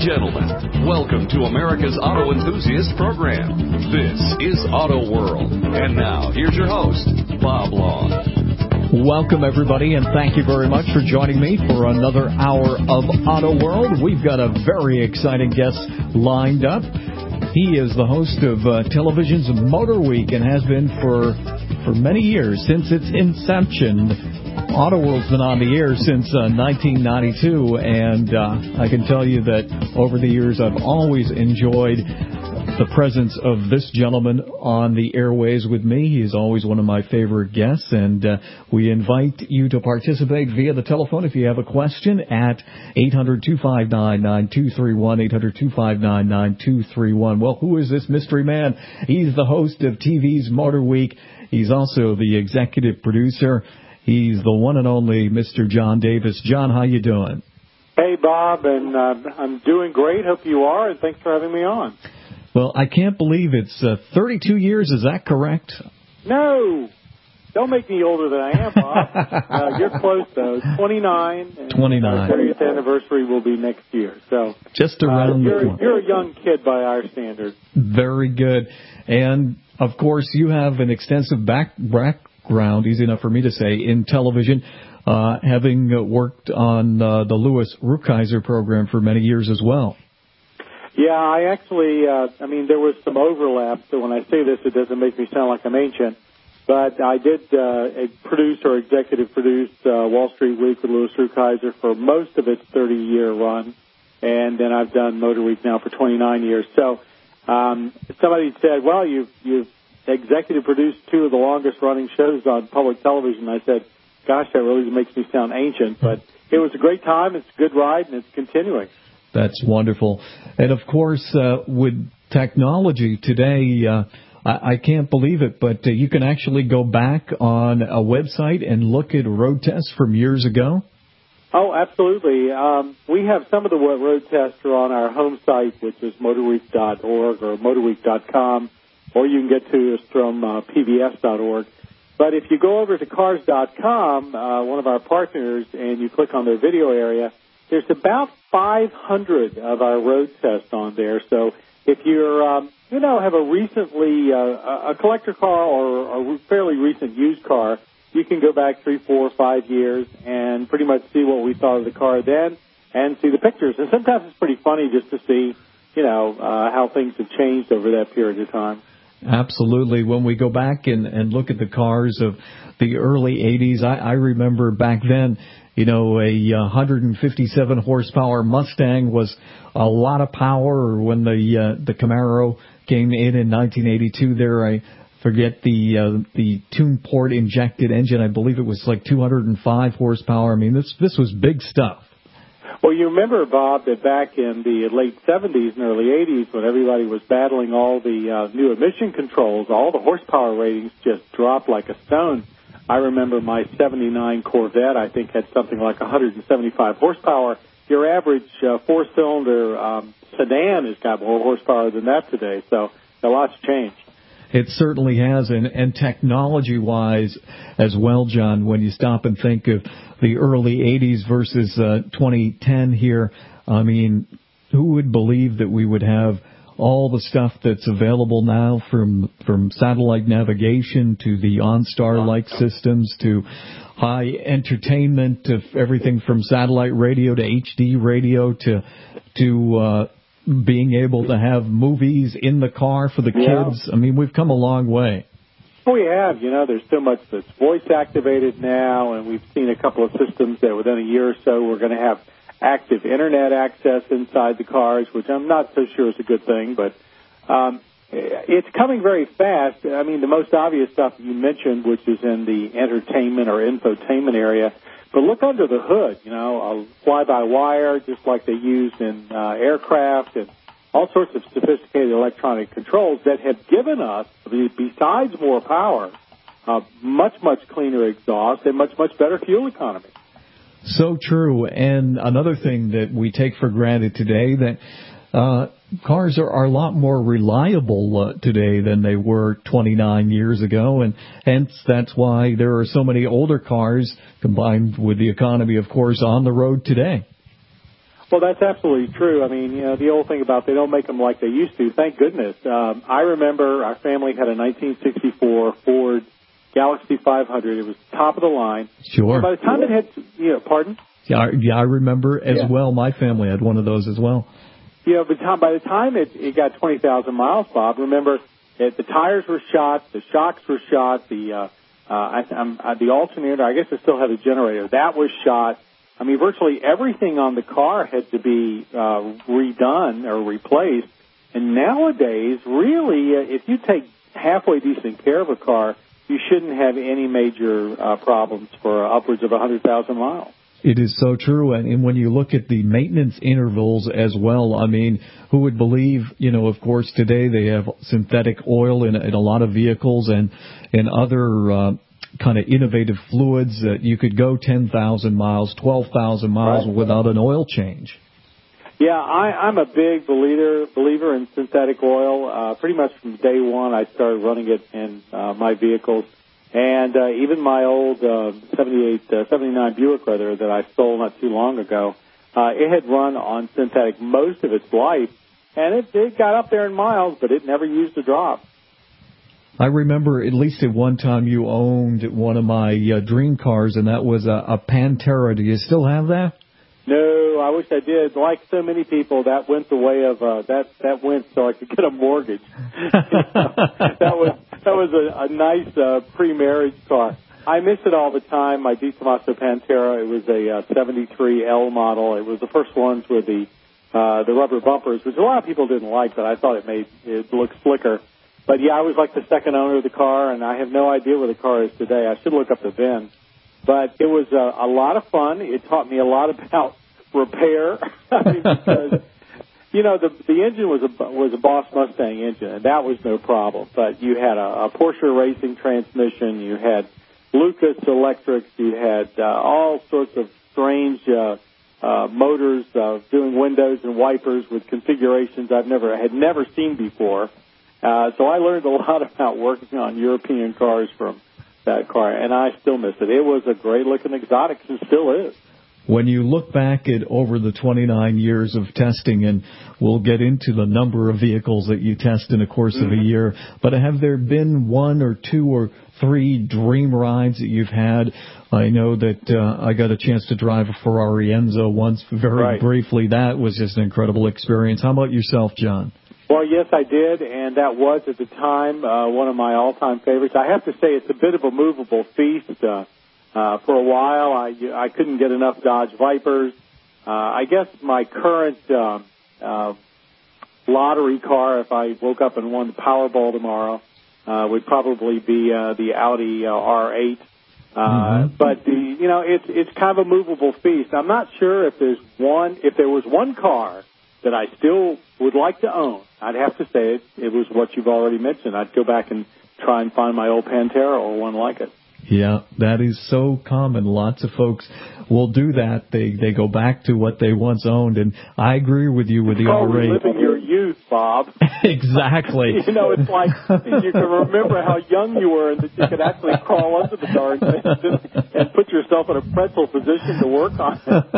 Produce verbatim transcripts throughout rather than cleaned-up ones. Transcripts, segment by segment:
gentlemen, welcome to America's Auto Enthusiast Program. This is Auto World. And now, here's your host, Bob Long. Welcome, everybody, and thank you very much for joining me for another hour of Auto World. We've got a very exciting guest lined up. He is the host of uh, television's Motor Week and has been for, for many years, since its inception. Auto World's been on the air since uh, nineteen ninety-two, and uh, I can tell you that over the years I've always enjoyed the presence of this gentleman on the airways with me. He is always one of my favorite guests, and uh, we invite you to participate via the telephone if you have a question at eight hundred, two five nine, nine two three one, eight hundred, two five nine, nine two three one. Well, who is this mystery man? He's the host of T V's Motor Week. He's also the executive producer. He's the one and only Mister John Davis. John, how you doing? Hey, Bob, and uh, I'm doing great. Hope you are, and thanks for having me on. Well, I can't believe it's uh, thirty-two years. Is that correct? No. Don't make me older than I am, Bob. uh, you're close, though. twenty-nine. And twenty-nine. Our thirtieth anniversary will be next year. So just around uh, you're, the corner. You're a young kid by our standards. Very good. And, of course, you have an extensive back, background, easy enough for me to say, in television, uh, having worked on uh, the Louis Rukeyser program for many years as well. Yeah, I actually, uh, I mean, there was some overlap, so when I say this, it doesn't make me sound like I'm ancient. But I did uh, produce or executive produce uh, Wall Street Week with Louis Rukeyser for most of its thirty-year run, and then I've done Motor Week now for twenty-nine years. So um, somebody said, well, you've, you've executive produced two of the longest-running shows on public television. I said, gosh, that really makes me sound ancient. But it was a great time, it's a good ride, and it's continuing. That's wonderful. And, of course, uh, with technology today, uh, I, I can't believe it, but uh, you can actually go back on a website and look at road tests from years ago? Oh, absolutely. Um, we have some of the road tests are on our home site, which is motorweek dot org or motorweek dot com, or you can get to us from uh, P B S dot org. But if you go over to cars dot com, uh, one of our partners, and you click on their video area, there's about five hundred of our road tests on there. So if you're, um, you know, have a recently, uh, a collector car or a fairly recent used car, you can go back three, four, five years and pretty much see what we thought of the car then and see the pictures. And sometimes it's pretty funny just to see, you know, uh, how things have changed over that period of time. Absolutely. When we go back and, and look at the cars of the early eighties, I, I remember back then, you know, a one hundred fifty-seven horsepower Mustang was a lot of power. When the uh, the Camaro came in in nineteen eighty-two, there I forget the uh, the tune port injected engine. I believe it was like two hundred five horsepower. I mean, this this was big stuff. Well, you remember, Bob, that back in the late seventies and early eighties, when everybody was battling all the uh, new emission controls, all the horsepower ratings just dropped like a stone. I remember my seventy-nine Corvette, I think, had something like one hundred seventy-five horsepower. Your average uh, four-cylinder um, sedan has got more horsepower than that today, so a lot's changed. It certainly has, and, and technology-wise as well, John, when you stop and think of the early eighties versus uh, twenty ten here, I mean, who would believe that we would have all the stuff that's available now, from from satellite navigation to the OnStar-like systems to high entertainment, to everything from satellite radio to H D radio to to uh, being able to have movies in the car for the kids. Yeah. I mean, we've come a long way. We have. You know, there's so much that's voice-activated now, and we've seen a couple of systems that within a year or so we're going to have active Internet access inside the cars, which I'm not so sure is a good thing, but um, it's coming very fast. I mean, the most obvious stuff you mentioned, which is in the entertainment or infotainment area, but look under the hood, you know, a fly-by-wire, just like they use in uh, aircraft, and all sorts of sophisticated electronic controls that have given us, besides more power, uh, much, much cleaner exhaust and much, much better fuel economy. So true. And another thing that we take for granted today, that uh, cars are, are a lot more reliable uh, today than they were twenty-nine years ago. And hence, that's why there are so many older cars, combined with the economy, of course, on the road today. Well, that's absolutely true. I mean, you know, the old thing about they don't make them like they used to. Thank goodness. Um, I remember our family had a nineteen sixty-four Ford Galaxy five hundred. It was top of the line. Sure. And by the time it had, you know, pardon? Yeah, I, yeah, I remember as yeah. well. My family had one of those as well. Yeah, but by the time it, it got twenty thousand miles, Bob, remember that the tires were shot, the shocks were shot, the uh, uh, I, I'm, uh, the alternator, I guess it still had a generator, that was shot. I mean, virtually everything on the car had to be uh, redone or replaced. And nowadays, really, uh, if you take halfway decent care of a car, you shouldn't have any major uh, problems for uh, upwards of one hundred thousand miles. It is so true. And, and when you look at the maintenance intervals as well, I mean, who would believe, you know, of course, today they have synthetic oil in, in a lot of vehicles and, and other uh, kind of innovative fluids that you could go ten thousand miles, twelve thousand miles right. without an oil change. Yeah, I, I'm a big believer believer in synthetic oil. Uh, pretty much from day one, I started running it in uh, my vehicles. And uh, even my old uh, seventy-eight, uh, seventy-nine Buick, rather, that I stole not too long ago, uh, it had run on synthetic most of its life. And it, it got up there in miles, but it never used a drop. I remember at least at one time you owned one of my uh, dream cars, and that was a, a Pantera. Do you still have that? No, I wish I did. Like so many people, that went the way of uh, that. That went so I could get a mortgage. that was that was a, a nice uh, pre-marriage car. I miss it all the time. My Di Tomaso Pantera. It was a uh, seventy-three L model. It was the first ones with the uh, the rubber bumpers, which a lot of people didn't like, but I thought it made it look slicker. But, yeah, I was like the second owner of the car, and I have no idea where the car is today. I should look up the V I N. But it was a, a lot of fun. It taught me a lot about repair. I mean, because, you know, the the engine was a, was a Boss Mustang engine, and that was no problem. But you had a, a Porsche racing transmission. You had Lucas Electrics. You had uh, all sorts of strange uh, uh, motors uh, doing windows and wipers with configurations I've never had never seen before. Uh, so I learned a lot about working on European cars from that car, and I still miss it. It was a great-looking exotic, and still is. When you look back at over the twenty-nine years of testing, and we'll get into the number of vehicles that you test in the course mm-hmm. of a year, but have there been one or two or three dream rides that you've had? I know that uh, I got a chance to drive a Ferrari Enzo once very right. briefly. That was just an incredible experience. How about yourself, John? Well, yes, I did, and that was, at the time, uh, one of my all-time favorites. I have to say it's a bit of a movable feast. Uh, uh, for a while, I, I couldn't get enough Dodge Vipers. Uh, I guess my current uh, uh, lottery car, if I woke up and won the Powerball tomorrow, uh, would probably be uh, the Audi uh, R eight. Uh, mm-hmm. But, the, you know, it's it's kind of a movable feast. I'm not sure if there's one, if there was one car that I still would like to own. I'd have to say it, it was what you've already mentioned. I'd go back and try and find my old Pantera or one like it. Yeah, that is so common. Lots of folks will do that. They they go back to what they once owned, and I agree with you with the oh, R eight. Reliving your youth, Bob. Exactly. You know, it's like you can remember how young you were and that you could actually crawl under the darn thing and put yourself in a pretzel position to work on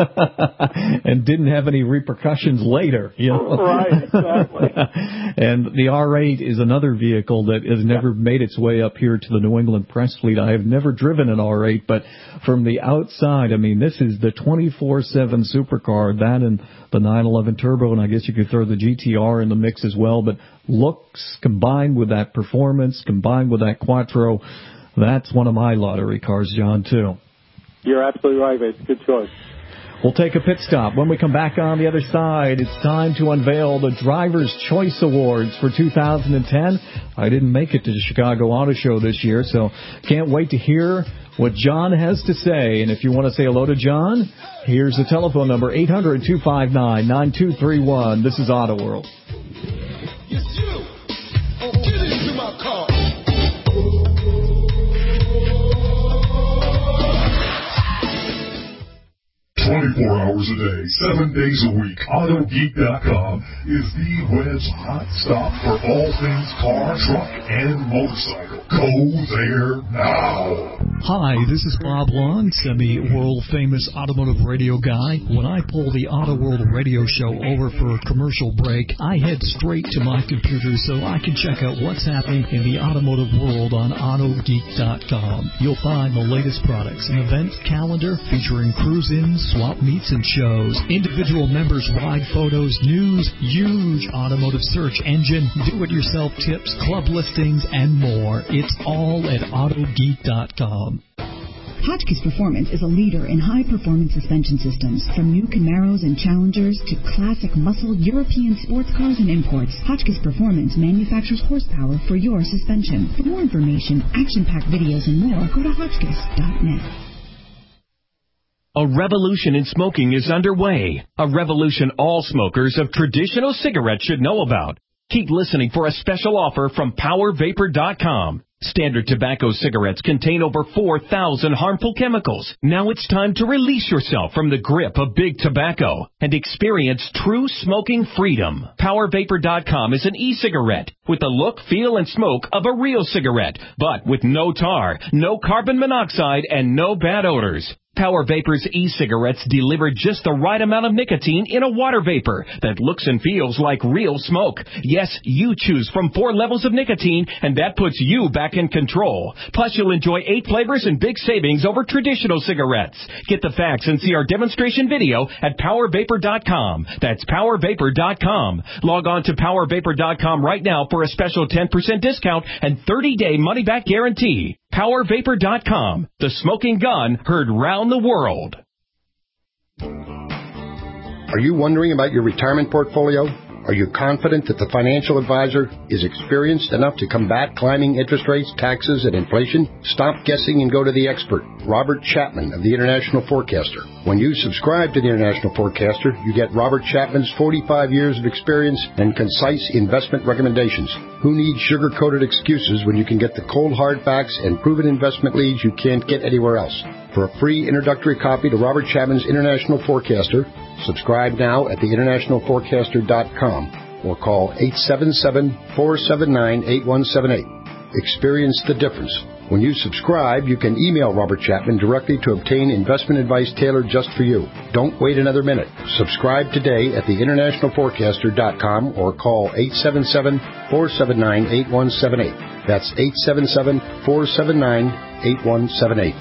it. And didn't have any repercussions later. You know? Right, exactly. And the R eight is another vehicle that has never yeah. made its way up here to the New England press fleet. I have never driven an R eight, but from the outside, I mean, this is the twenty-four seven supercar, that and the nine eleven Turbo, and I guess you could throw the G T R in the mix as well. But looks combined with that performance, combined with that Quattro, that's one of my lottery cars, John, too. You're absolutely right, mate. It's a good choice. We'll take a pit stop. When we come back on the other side, it's time to unveil the Driver's Choice Awards for two thousand ten. I didn't make it to the Chicago Auto Show this year, so can't wait to hear what John has to say. And if you want to say hello to John, here's the telephone number, eight hundred, two five nine, nine two three one. This is Auto World. Yes, you. Oh, get into my car. twenty-four hours a day, seven days a week, Auto Geek dot com is the web's hot stop for all things car, truck, and motorcycle. Go there now. Hi, this is Bob Long, semi-world-famous automotive radio guy. When I pull the Auto World radio show over for a commercial break, I head straight to my computer so I can check out what's happening in the automotive world on auto geek dot com. You'll find the latest products, an event calendar featuring cruise-ins, swap meets, and shows, individual members' ride photos, news, huge automotive search engine, do-it-yourself tips, club listings, and more. It's all at auto geek dot com. Hotchkiss Performance is a leader in high-performance suspension systems. From new Camaros and Challengers to classic muscle European sports cars and imports, Hotchkiss Performance manufactures horsepower for your suspension. For more information, action-packed videos, and more, go to hotchkiss dot net. A revolution in smoking is underway. A revolution all smokers of traditional cigarettes should know about. Keep listening for a special offer from power vapor dot com. Standard tobacco cigarettes contain over four thousand harmful chemicals. Now it's time to release yourself from the grip of big tobacco and experience true smoking freedom. power vapor dot com is an e-cigarette with the look, feel, and smoke of a real cigarette, but with no tar, no carbon monoxide, and no bad odors. Power Vapor's e-cigarettes deliver just the right amount of nicotine in a water vapor that looks and feels like real smoke. Yes, you choose from four levels of nicotine, and that puts you back in control. Plus, you'll enjoy eight flavors and big savings over traditional cigarettes. Get the facts and see our demonstration video at power vapor dot com. That's power vapor dot com. Log on to power vapor dot com right now for a special ten percent discount and thirty-day money-back guarantee. power vapor dot com. The smoking gun heard round the world. Are you wondering about your retirement portfolio? Are you confident that the financial advisor is experienced enough to combat climbing interest rates, taxes, and inflation? Stop guessing and go to the expert, Robert Chapman of the International Forecaster. When you subscribe to the International Forecaster, you get Robert Chapman's forty-five years of experience and concise investment recommendations. Who needs sugar-coated excuses when you can get the cold hard facts and proven investment leads you can't get anywhere else? For a free introductory copy to Robert Chapman's International Forecaster, subscribe now at the international forecaster dot com or call eight seven seven, four seven nine, eight one seven eight. Experience the difference. When you subscribe, you can email Robert Chapman directly to obtain investment advice tailored just for you. Don't wait another minute. Subscribe today at the international forecaster dot com or call eight seven seven, four seven nine, eight one seven eight. That's eight seven seven, four seven nine, eight one seven eight.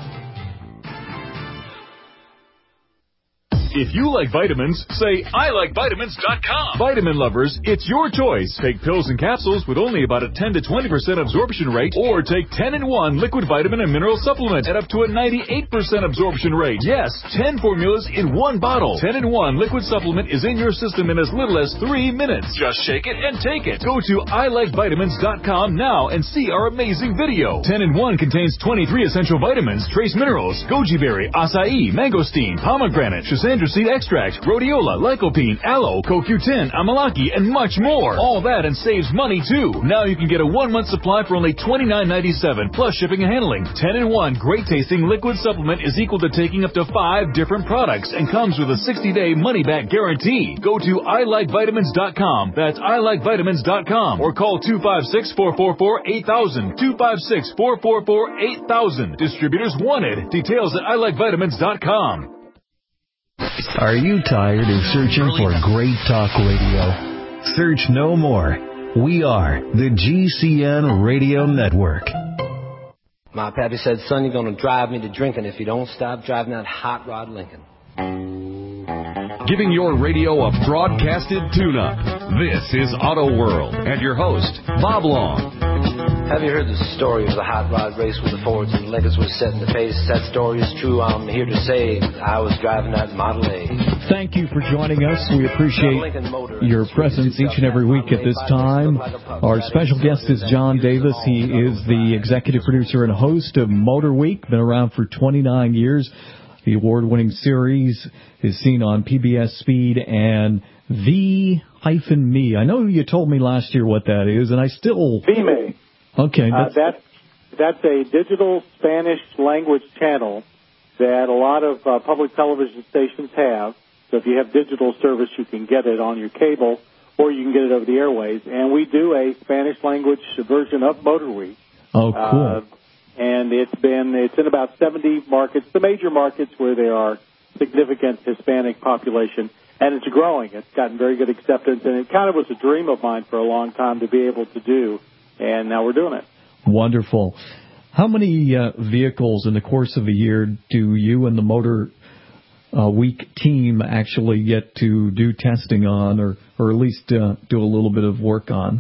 If you like vitamins, say I like vitamins dot com. Vitamin lovers, it's your choice. Take pills and capsules with only about a ten to twenty percent absorption rate, or take ten in one liquid vitamin and mineral supplement at up to a ninety-eight percent absorption rate. Yes, ten formulas in one bottle. ten in one liquid supplement is in your system in as little as three minutes. Just shake it and take it. Go to I like vitamins dot com now and see our amazing video. ten in one contains twenty-three essential vitamins, trace minerals, goji berry, acai, mangosteen, pomegranate, schisandra seed extract, rhodiola, lycopene, aloe, co Q ten, amalaki, and much more. All that and saves money too. Now you can get a one-month supply for only twenty-nine ninety-seven plus shipping and handling. ten in one great-tasting liquid supplement is equal to taking up to five different products and comes with a sixty-day money-back guarantee. Go to I like vitamins dot com. That's I like vitamins dot com or call two five six, four four four, eight thousand. two five six, four four four, eight thousand. Distributors wanted. Details at I like vitamins dot com. Are you tired of searching for great talk radio? Search no more. We are the G C N Radio Network. My pappy said, son, you're going to drive me to drinking if you don't stop driving that hot rod Lincoln. Giving your radio a broadcasted tune-up. This is Auto World and your host, Bob Long. Have you heard the story of the hot rod race with the Fords and Lincolns was set in the pace? That story is true. I'm here to say I was driving that Model A. Thank you for joining us. We appreciate your presence each and every week at this time. Our special guest is John Davis. He is the executive producer and host of Motor Week. Been around for twenty-nine years. The award-winning series is seen on P B S Speed and V hyphen Me. I know you told me last year what that is, and I still... V M E. Okay. That's, uh, that's, that's a digital Spanish language channel that a lot of uh, public television stations have. So if you have digital service, you can get it on your cable, or you can get it over the airways. And we do a Spanish language version of Motor Week. Oh, cool. Uh, and it's been it's in about seventy markets, the major markets where there are significant Hispanic population, and it's growing. It's gotten very good acceptance, and it kind of was a dream of mine for a long time to be able to do, and now we're doing it. Wonderful. How many uh, vehicles in the course of a year do you and the Motor uh, Week team actually get to do testing on, or, or at least uh, do a little bit of work on?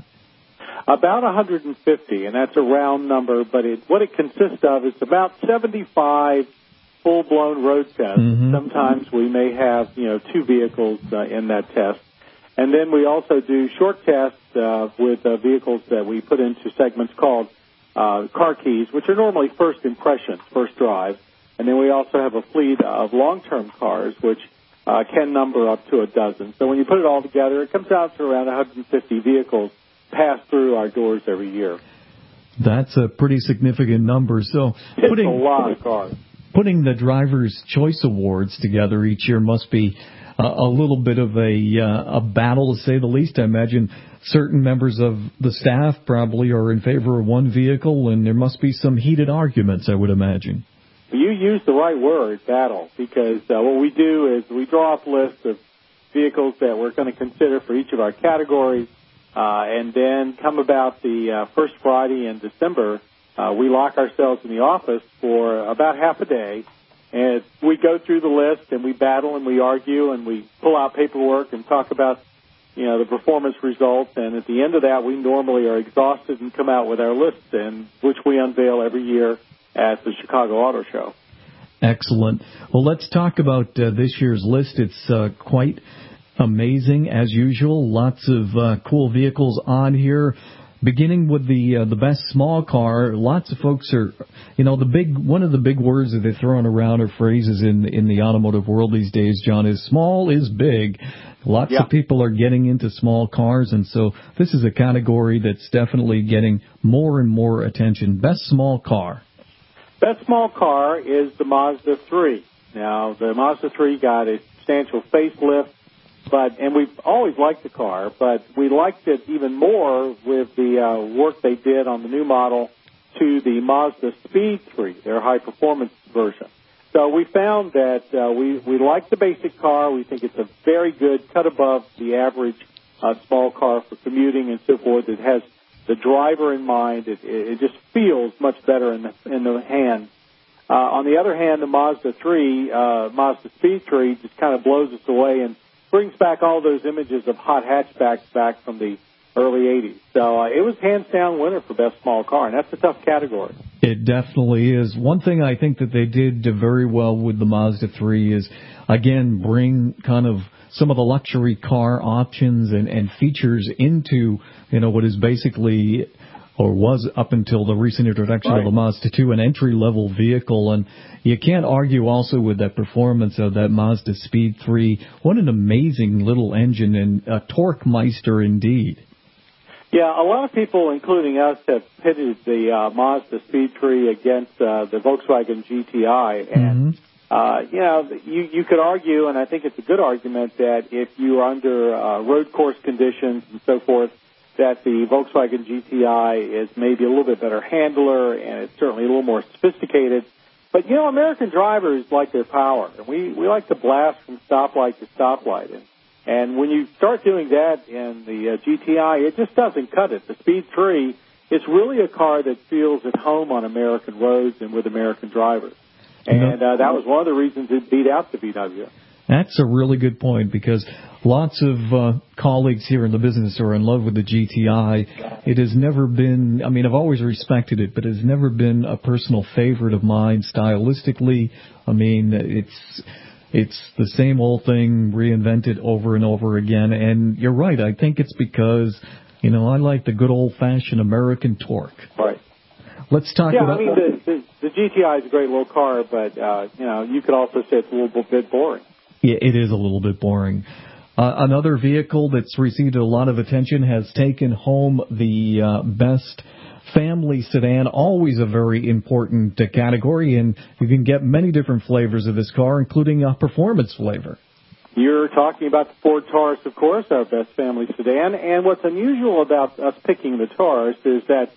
About one hundred fifty, and that's a round number, but it, what it consists of is about seventy-five full-blown road tests. Mm-hmm. Sometimes we may have, you know, two vehicles uh, in that test. And then we also do short tests uh, with uh, vehicles that we put into segments called uh, car keys, which are normally first impressions, first drive. And then we also have a fleet of long-term cars, which uh, can number up to a dozen. So when you put it all together, it comes out to around one hundred fifty vehicles pass through our doors every year. That's a pretty significant number. So it's putting, a lot of cars. Putting the Driver's Choice Awards together each year must be uh, a little bit of a, uh, a battle, to say the least. I imagine certain members of the staff probably are in favor of one vehicle, and there must be some heated arguments, I would imagine. You use the right word, battle, because uh, what we do is we draw up lists of vehicles that we're going to consider for each of our categories, uh, and then come about the uh, first Friday in December, uh, we lock ourselves in the office for about half a day, and we go through the list, and we battle, and we argue, and we pull out paperwork and talk about, you know, the performance results, and at the end of that, we normally are exhausted and come out with our list, and which we unveil every year at the Chicago Auto Show. Excellent. Well, let's talk about uh, this year's list. It's uh, quite amazing, as usual. Lots of uh, cool vehicles on here. Beginning with the uh, the best small car, lots of folks are, you know, the big one of the big words that they're throwing around or phrases in in the automotive world these days, John, is small is big. Lots yeah. of people are getting into small cars, and so this is a category that's definitely getting more and more attention. Best small car. Best small car is the Mazda three. Now, the Mazda three got a substantial facelift, but and we've always liked the car, but we liked it even more with the uh, work they did on the new model to the Mazda Speed three, their high-performance version. So we found that uh, we, we like the basic car. We think it's a very good cut above the average uh, small car for commuting and so forth. It has the driver in mind. It, it just feels much better in the, in the hand. Uh, on the other hand, the Mazda three, uh, Mazda Speed three just kind of blows us away and brings back all those images of hot hatchbacks back from the early eighties. So uh, it was hands down winner for best small car, and that's a tough category. It definitely is. One thing I think that they did very well with the Mazda three is, again, bring kind of some of the luxury car options and, and features into, you know, what is basically, or was up until the recent introduction right. of the Mazda two, an entry-level vehicle. And you can't argue also with that performance of that Mazda Speed three. What an amazing little engine, and a torque meister indeed. Yeah, a lot of people, including us, have pitted the uh, Mazda Speed three against uh, the Volkswagen G T I. And, mm-hmm. uh, you know, you, you could argue, and I think it's a good argument, that if you are under uh, road course conditions and so forth, that the Volkswagen G T I is maybe a little bit better handler, and it's certainly a little more sophisticated. But, you know, American drivers like their power, and we, we like to blast from stoplight to stoplight. And, and when you start doing that in the uh, G T I, it just doesn't cut it. The Speed three, it's really a car that feels at home on American roads and with American drivers. And uh, that was one of the reasons it beat out the V W. That's a really good point, because lots of uh, colleagues here in the business are in love with the G T I. It has never been, I mean, I've always respected it, but it's never been a personal favorite of mine stylistically. I mean, it's it's the same old thing reinvented over and over again. And you're right, I think it's because, you know, I like the good old-fashioned American torque. Right. Let's talk yeah, about... Yeah, I mean, the, the, the G T I is a great little car, but, uh, you know, you could also say it's a little bit boring. Yeah, it is a little bit boring. Uh, another vehicle that's received a lot of attention has taken home the uh, best family sedan, always a very important uh, category, and you can get many different flavors of this car, including a performance flavor. You're talking about the Ford Taurus, of course, our best family sedan, and what's unusual about us picking the Taurus is that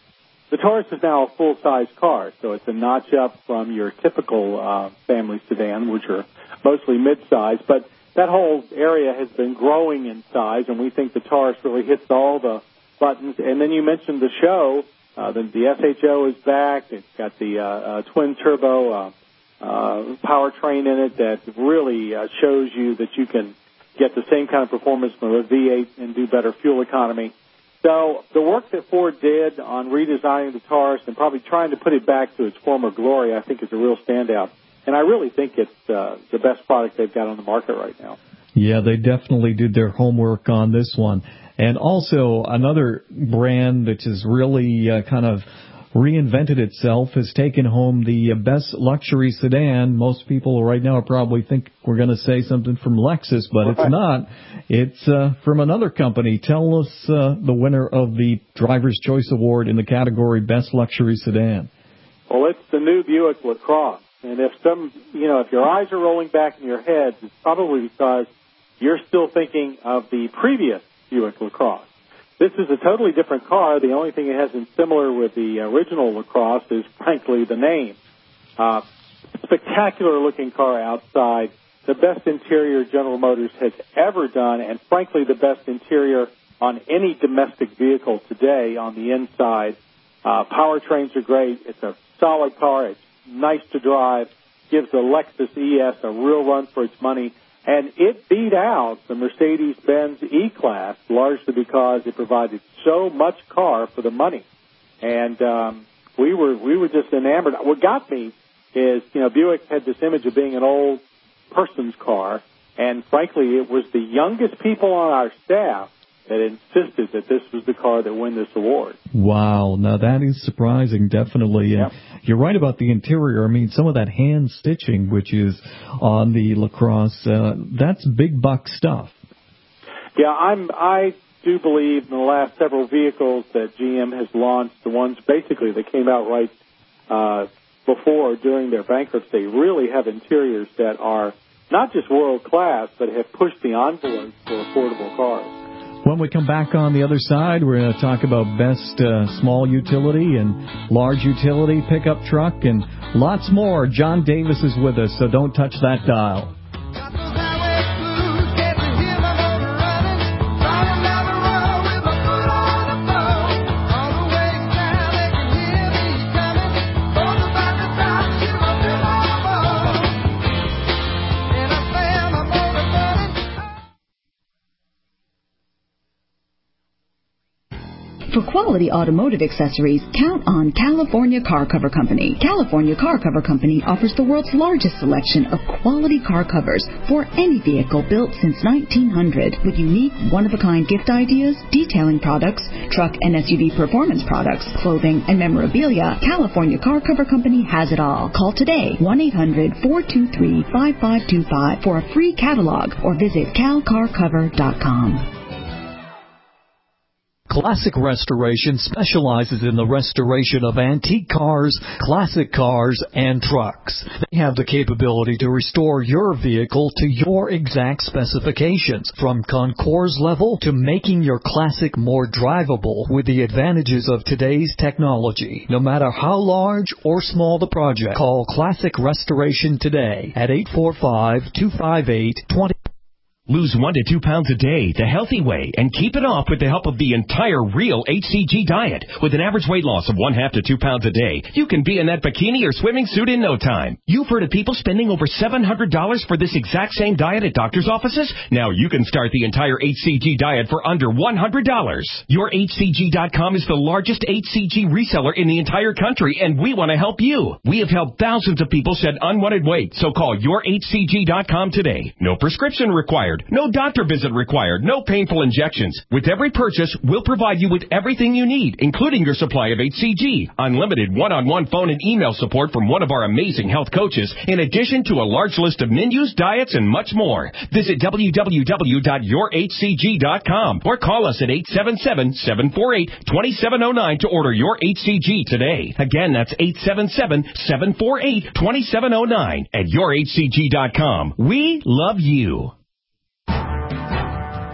the Taurus is now a full-size car, so it's a notch up from your typical uh, family sedan, which are mostly mid-size. But that whole area has been growing in size, and we think the Taurus really hits all the buttons. And then you mentioned the show. Uh, the, the S H O is back. It's got the uh, uh, twin-turbo uh, uh, powertrain in it that really uh, shows you that you can get the same kind of performance from a V eight and do better fuel economy. So the work that Ford did on redesigning the Taurus and probably trying to put it back to its former glory, I think is a real standout. And I really think it's uh, the best product they've got on the market right now. Yeah, they definitely did their homework on this one. And also another brand that has really uh, kind of reinvented itself has taken home the best luxury sedan. Most people right now probably think we're going to say something from Lexus, but right. It's not. It's uh, from another company. Tell us uh, the winner of the Driver's Choice Award in the category Best Luxury Sedan. Well, it's the new Buick LaCrosse. And if some, you know, if your eyes are rolling back in your heads, it's probably because you're still thinking of the previous Buick LaCrosse. This is a totally different car. The only thing it has in similar with the original LaCrosse is, frankly, the name. Uh, spectacular-looking car outside. The best interior General Motors has ever done, and, frankly, the best interior on any domestic vehicle today on the inside. Uh, powertrains are great. It's a solid car. It's nice to drive. Gives the Lexus E S a real run for its money. And it beat out the Mercedes-Benz E-Class largely because it provided so much car for the money. And um, we were we were just enamored. What got me is, you know, Buick had this image of being an old person's car, and frankly, it was the youngest people on our staff that insisted that this was the car that won this award. Wow. Now, that is surprising, definitely. And yep. You're right about the interior. I mean, some of that hand stitching, which is on the LaCrosse, uh, that's big buck stuff. Yeah, I'm, I do believe in the last several vehicles that G M has launched, the ones basically that came out right uh, before or during their bankruptcy, really have interiors that are not just world-class, but have pushed the envelope for affordable cars. When we come back on the other side, we're going to talk about best uh, small utility and large utility pickup truck and lots more. John Davis is with us, so don't touch that dial. For quality automotive accessories, count on California Car Cover Company. California Car Cover Company offers the world's largest selection of quality car covers for any vehicle built since nineteen hundred. With unique, one-of-a-kind gift ideas, detailing products, truck and S U V performance products, clothing, and memorabilia, California Car Cover Company has it all. Call today, one eight hundred four two three five five two five for a free catalog or visit cal car cover dot com. Classic Restoration specializes in the restoration of antique cars, classic cars, and trucks. They have the capability to restore your vehicle to your exact specifications, from concours level to making your classic more drivable with the advantages of today's technology. No matter how large or small the project, call Classic Restoration today at eight four five, two five eight, two zero. Lose one to two pounds a day the healthy way and keep it off with the help of the entire Real H C G diet. With an average weight loss of one half to two pounds a day, you can be in that bikini or swimming suit in no time. You've heard of people spending over seven hundred dollars for this exact same diet at doctor's offices? Now you can start the entire H C G diet for under one hundred dollars. Your H C G dot com is the largest H C G reseller in the entire country, and we want to help you. We have helped thousands of people shed unwanted weight, so call your H C G dot com today. No prescription required. No doctor visit required. No painful injections. With every purchase, we'll provide you with everything you need, including your supply of H C G, unlimited one-on-one phone and email support from one of our amazing health coaches, in addition to a large list of menus, diets, and much more. Visit w w w dot your h c g dot com or call us at eight seven seven, seven four eight, two seven zero nine to order your H C G today. Again, that's eight seven seven, seven four eight, two seven zero nine at your h c g dot com. We love you.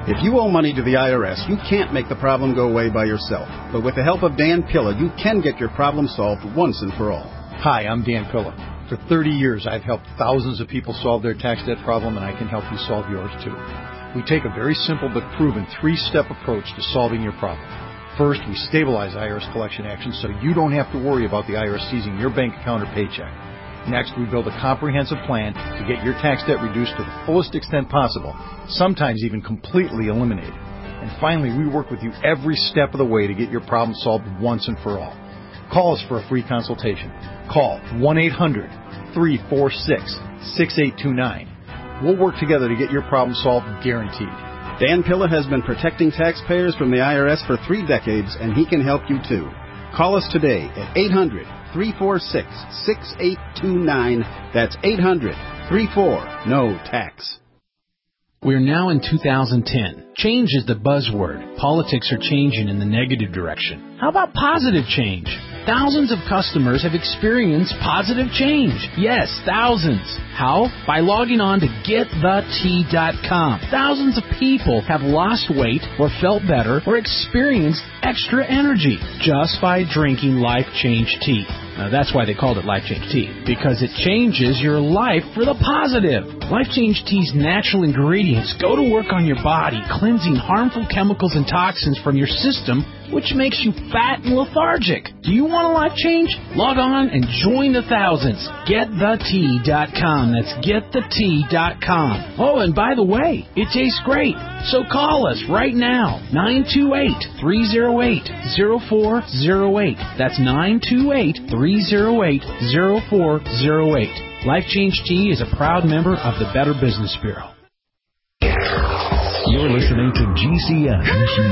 If you owe money to the I R S, you can't make the problem go away by yourself. But with the help of Dan Pilla, you can get your problem solved once and for all. Hi, I'm Dan Pilla. For thirty years, I've helped thousands of people solve their tax debt problem, and I can help you solve yours, too. We take a very simple but proven three-step approach to solving your problem. First, we stabilize I R S collection actions so you don't have to worry about the I R S seizing your bank account or paycheck. Next, we build a comprehensive plan to get your tax debt reduced to the fullest extent possible, sometimes even completely eliminated. And finally, we work with you every step of the way to get your problem solved once and for all. Call us for a free consultation. Call one eight hundred, three four six, six eight two nine. We'll work together to get your problem solved, guaranteed. Dan Pilla has been protecting taxpayers from the I R S for three decades, and he can help you too. Call us today at eight hundred, three four six, six eight two nine. That's eight hundred, three four, N O tax. We're now in two thousand ten. Change is the buzzword. Politics are changing in the negative direction. How about positive change? Thousands of customers have experienced positive change. Yes, thousands. How? By logging on to get the tea dot com. Thousands of people have lost weight or felt better or experienced extra energy just by drinking Life Change Tea. Now, that's why they called it Life Change Tea, because it changes your life for the positive. Life Change Tea's natural ingredients go to work on your body, cleansing harmful chemicals and toxins from your system, which makes you fat and lethargic. Do you want a life change? Log on and join the thousands. get the tea dot com. That's get the tea dot com. Oh, and by the way, it tastes great. So call us right now, nine two eight, three oh eight, oh four oh eight. That's nine two eight, three oh eight, oh four oh eight. Life Change Tea is a proud member of the Better Business Bureau. You're listening to G C N,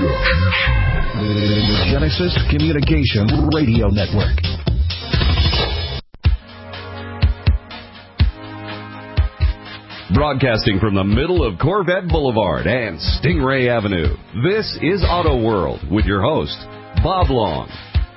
the Genesis Communication Radio Network. Broadcasting from the middle of Corvette Boulevard and Stingray Avenue, this is Auto World with your host, Bob Long.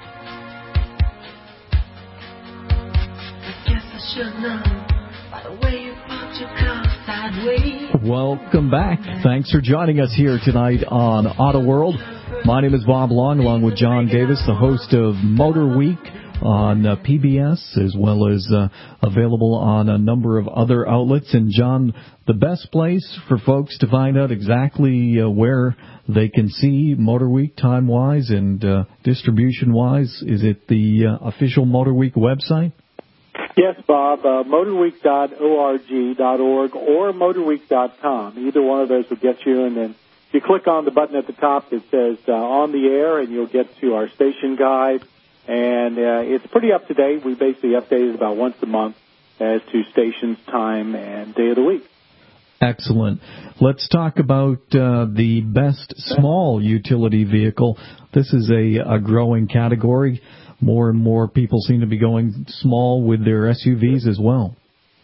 I guess I should know by the way you parked your car sideways. Welcome back. Thanks for joining us here tonight on Auto World. My name is Bob Long, along with John Davis, the host of Motor Week on uh, P B S, as well as uh, available on a number of other outlets. And, John, the best place for folks to find out exactly uh, where they can see Motor Week time-wise and uh, distribution-wise, is it the uh, official Motor Week website? Yes, Bob, uh, motorweek dot org dot org or motorweek dot com. Either one of those will get you, and then you click on the button at the top that says uh, On the Air, and you'll get to our station guide. And uh, it's pretty up to date. We basically update it about once a month as to stations, time, and day of the week. Excellent. Let's talk about uh, the best small utility vehicle. This is a, a growing category. More and more people seem to be going small with their S U Vs as well.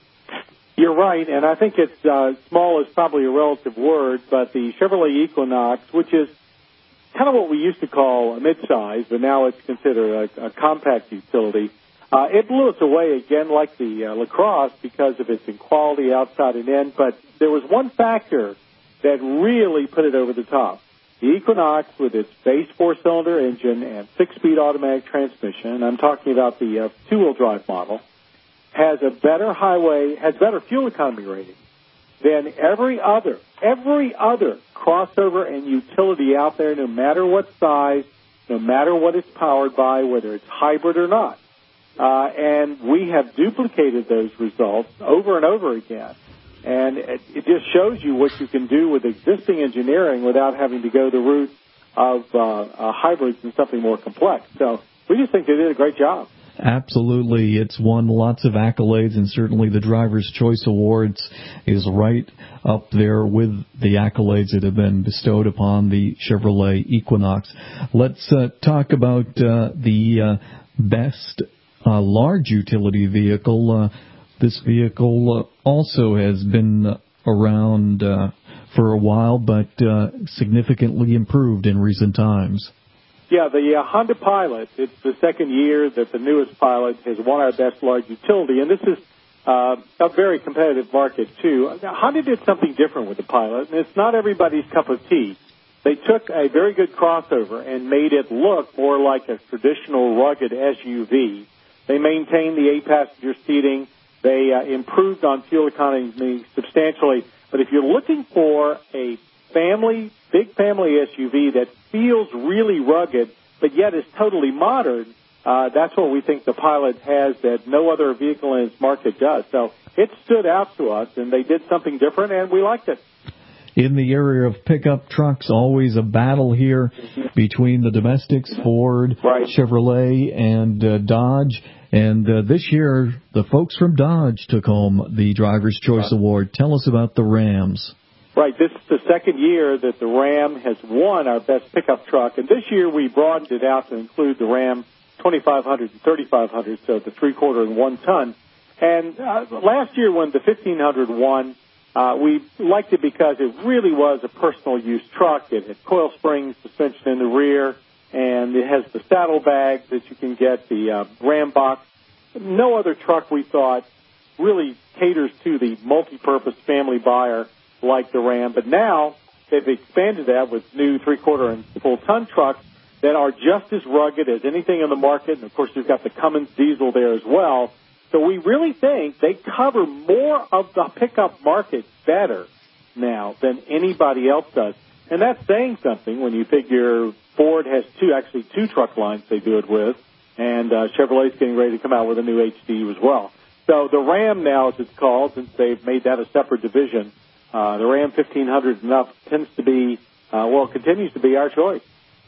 You're right, and I think it's uh, small is probably a relative word, but the Chevrolet Equinox, which is kind of what we used to call a midsize, but now it's considered a, a compact utility. Uh, it blew us away again like the uh, LaCrosse because of its quality outside and in, but there was one factor that really put it over the top. The Equinox, with its base four-cylinder engine and six-speed automatic transmission, and I'm talking about the uh, two-wheel drive model, has a better highway, has better fuel economy rating than every other, every other crossover and utility out there, no matter what size, no matter what it's powered by, whether it's hybrid or not. Uh, and we have duplicated those results over and over again. And it, it just shows you what you can do with existing engineering without having to go the route of uh, uh, hybrids and something more complex. So we just think they did a great job. Absolutely. It's won lots of accolades, and certainly the Driver's Choice Awards is right up there with the accolades that have been bestowed upon the Chevrolet Equinox. Let's uh, talk about uh, the uh, best uh, large utility vehicle. Uh, this vehicle uh, also has been around uh, for a while, but uh, significantly improved in recent times. Yeah, the uh, Honda Pilot, it's the second year that the newest Pilot has won our best large utility, and this is uh, a very competitive market, too. Now, Honda did something different with the Pilot, and it's not everybody's cup of tea. They took a very good crossover and made it look more like a traditional rugged S U V. They maintained the eight-passenger seating. They uh, improved on fuel economy substantially. But if you're looking for a family, big family S U V that feels really rugged, but yet is totally modern, uh, that's what we think the Pilot has that no other vehicle in its market does. So it stood out to us, and they did something different, and we liked it. In the area of pickup trucks, always a battle here between the domestics, Ford, right. Chevrolet, and uh, Dodge. And uh, this year, the folks from Dodge took home the Driver's Choice Award. Tell us about the Rams. Right. This is the second year that the Ram has won our best pickup truck. And this year we broadened it out to include the Ram twenty-five hundred and thirty-five hundred, so the three-quarter and one-ton. And uh, last year when the fifteen hundred won, uh, we liked it because it really was a personal use truck. It had coil springs, suspension in the rear, and it has the saddlebags that you can get, the uh, Ram box. No other truck, we thought, really caters to the multi-purpose family buyer like the Ram. But now they've expanded that with new three-quarter and full-ton trucks that are just as rugged as anything in the market. And, of course, you've got the Cummins diesel there as well. So we really think they cover more of the pickup market better now than anybody else does. And that's saying something when you figure Ford has two, actually two truck lines they do it with, and uh, Chevrolet's getting ready to come out with a new H D as well. So the Ram now, as it's called, since they've made that a separate division, uh, the Ram fifteen hundred and up tends to be, uh, well, continues to be our choice.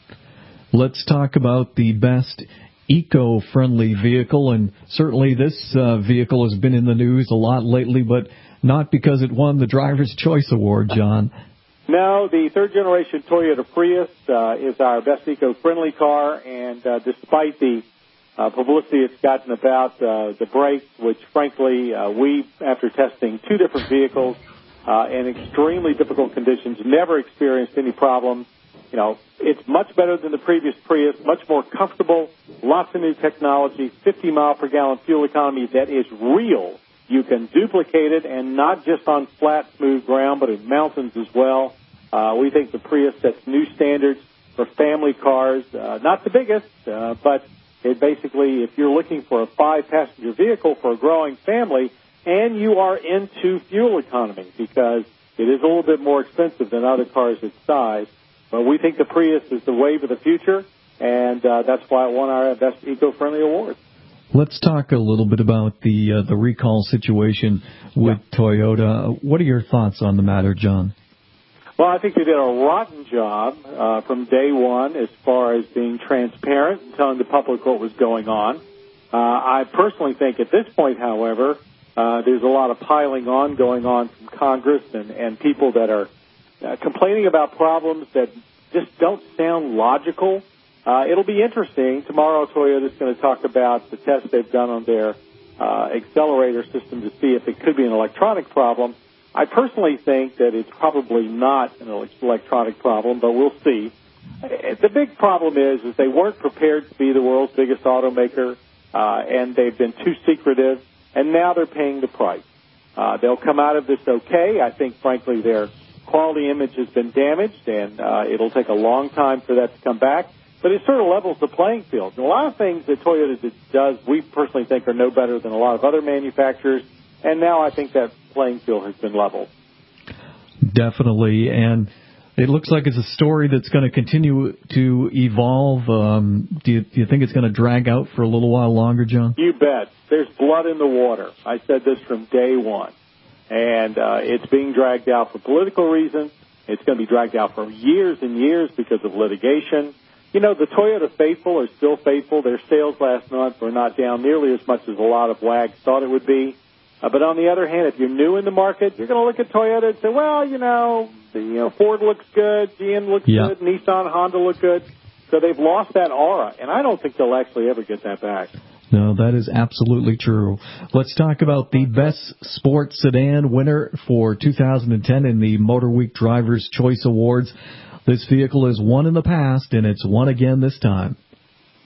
Let's talk about the best eco-friendly vehicle, and certainly this uh, vehicle has been in the news a lot lately, but not because it won the Driver's Choice Award, John. No, the third-generation Toyota Prius uh, is our best eco-friendly car, and uh, despite the uh, publicity it's gotten about uh, the brakes, which, frankly, uh, we, after testing two different vehicles uh, in extremely difficult conditions, never experienced any problems. You know, it's much better than the previous Prius, much more comfortable, lots of new technology, fifty mile per gallon fuel economy that is real. You can duplicate it, and not just on flat, smooth ground, but in mountains as well. Uh, we think the Prius sets new standards for family cars. Uh, not the biggest, uh, but it basically, if you're looking for a five-passenger vehicle for a growing family, and you are into fuel economy, because it is a little bit more expensive than other cars its size, but we think the Prius is the wave of the future, and uh, that's why it won our Best Eco-Friendly Award. Let's talk a little bit about the uh, the recall situation with yeah. Toyota. What are your thoughts on the matter, John? Well, I think they did a rotten job uh, from day one as far as being transparent and telling the public what was going on. Uh, I personally think at this point, however, uh, there's a lot of piling on going on from Congress and, and people that are uh, complaining about problems that just don't sound logical. Uh, it'll be interesting. Tomorrow, Toyota's going to talk about the test they've done on their uh, accelerator system to see if it could be an electronic problem. I personally think that it's probably not an electronic problem, but we'll see. The big problem is, is they weren't prepared to be the world's biggest automaker, uh, and they've been too secretive, and now they're paying the price. Uh, they'll come out of this okay. I think, frankly, their quality image has been damaged, and uh, it'll take a long time for that to come back. But it sort of levels the playing field. And a lot of things that Toyota does, we personally think are no better than a lot of other manufacturers. And now I think that playing field has been leveled. Definitely. And it looks like it's a story that's going to continue to evolve. Um, do, you, do you think it's going to drag out for a little while longer, John? You bet. There's blood in the water. I said this from day one. And uh, it's being dragged out for political reasons. It's going to be dragged out for years and years because of litigation. You know, the Toyota faithful are still faithful. Their sales last month were not down nearly as much as a lot of wags thought it would be. Uh, but on the other hand, if you're new in the market, you're going to look at Toyota and say, well, you know, the, you know, Ford looks good, G M looks yeah. good, Nissan, Honda look good. So they've lost that aura, and I don't think they'll actually ever get that back. No, that is absolutely true. Let's talk about the best sports sedan winner for two thousand ten in the Motor Week Driver's Choice Awards. This vehicle has won in the past, and it's won again this time.